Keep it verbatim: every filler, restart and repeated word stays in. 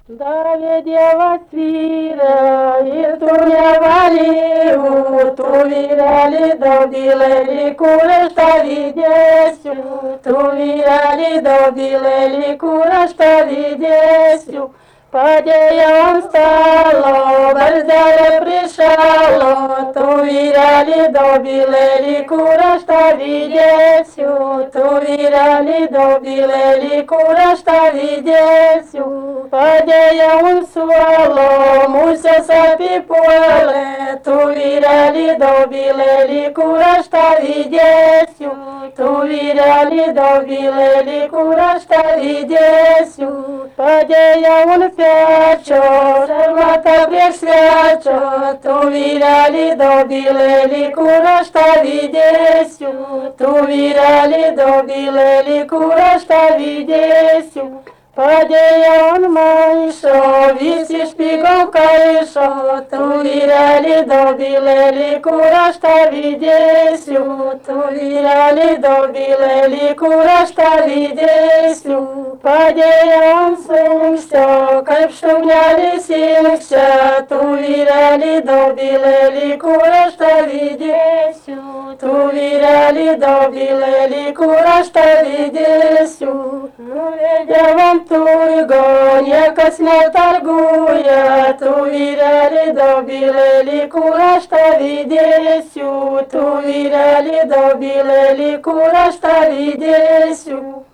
Davė Dievas vyrą ir tu nevalyvų, tu vyrelį daubilėlį, kur aš tavį dėsiu, tu vyrelį daubilėlį, kur aš tavį dėsiu. Padėjau ant stalo, barzdelė prišalo, tu vyrelį daubilėlį, kur aš tavį dėsiu, tu vyrelį daubilėlį, kur aš tavį dėsiu. Padėjau ant suolo, musės apipuolė, tu vyrelį daubilėlį, kur aš tavį dėsiu, tu vyrelį daubilėlį, kur aš tavį dėsiu. Padėjau ant pečio, šarmatą prieš svečio, tu vyrelį daubilėlį, kur aš tavį dėsiu, tu vyrelį daubilėlį, kur aš tavį dėsiu. Padėjau ant maišo, visi špygom kaišo, tu vyrelį daubilėlį, kur aš tavį dėsiu, tu vyrelį daubilėlį, kur aš tavį dėsiu. Padėjau ant slenksčio, kaip šunelis inkščia, tu vyrelį daubilėlį, kur aš tavį dėsiu, tu vyrelį daubilėlį, kur aš tavį dėsiu. Nuvedėm ant turgo, niekas netarguoja, tu vyrelį daubilėlį, kur aš tavį dėsiu, tu vyrelį daubilėlį, kur aš tavį dėsiu.